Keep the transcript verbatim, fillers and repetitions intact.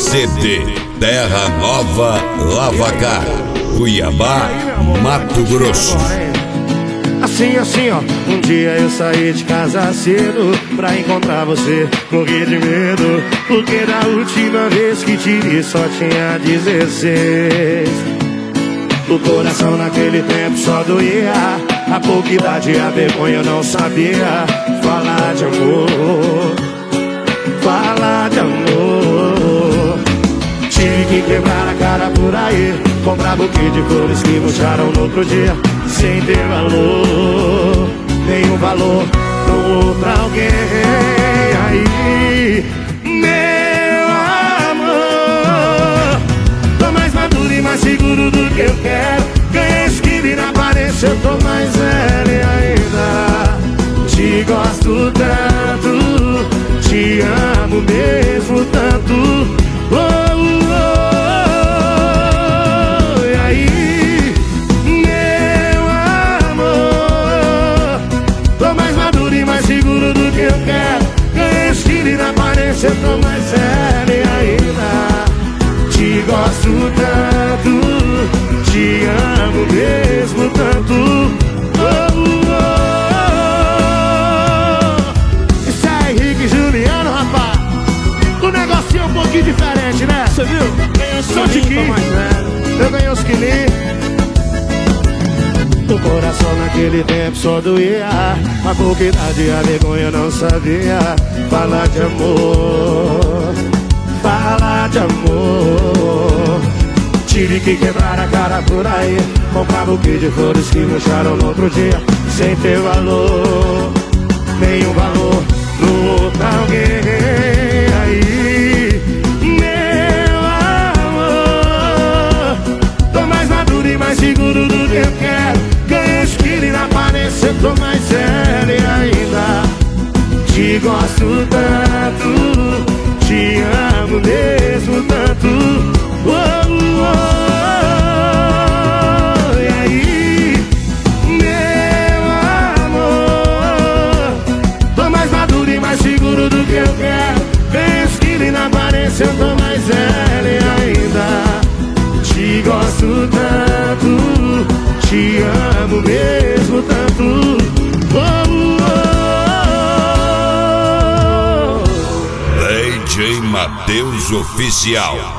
C D Terra Nova, Lavacar, Cuiabá, Mato Grosso. Assim, assim, ó. Um dia eu saí de casa cedo pra encontrar você, morri de medo, porque da última vez que te vi só tinha dezesseis. O coração naquele tempo só doía, a pouca idade, a vergonha eu não sabia falar de amor, falar de amor. Tive que quebrar a cara por aí, comprar buquê de flores que murcharam no outro dia, sem ter valor, nenhum valor pro outro alguém. Aí, meu amor, tô mais maduro e mais seguro do que eu quero. Ganhei esquiva e na aparência eu tô mais velho ainda. Te gosto tanto, te amo mesmo tanto. Oh, oh, oh. E aí, meu amor, tô mais maduro e mais seguro do que eu quero. Ganhei estilo e na aparência eu tô mais sério ainda. Te gosto tanto, te amo mesmo tanto. Oh, oh, oh. Isso é Henrique e Juliano, rapaz. O negocinho é um pouquinho diferente, né? Você viu? Ganhei os quilinhos, eu ganhei os quilinhos. O coração naquele tempo só doía, a pouca idade, a vergonha eu não sabia falar de amor, falar de amor. Tive que quebrar a cara por aí, comprar buquê de flores que murcharam no outro dia, sem ter valor, nenhum valor no outro alguém. Aí, meu amor, tô mais maduro e mais seguro do que eu quero. Ganhei esquilo e na aparência eu tô mais sério ainda. Te gosto tanto, te amo mesmo tanto. Oh, oh, oh. E aí, meu amor, tô mais maduro e mais seguro do que eu quero. Ganhei esquilo e na aparência eu tô mais velho ainda. Te gosto tanto, te amo mesmo tanto. Oh, oh, oh. D J Matheus Oficial.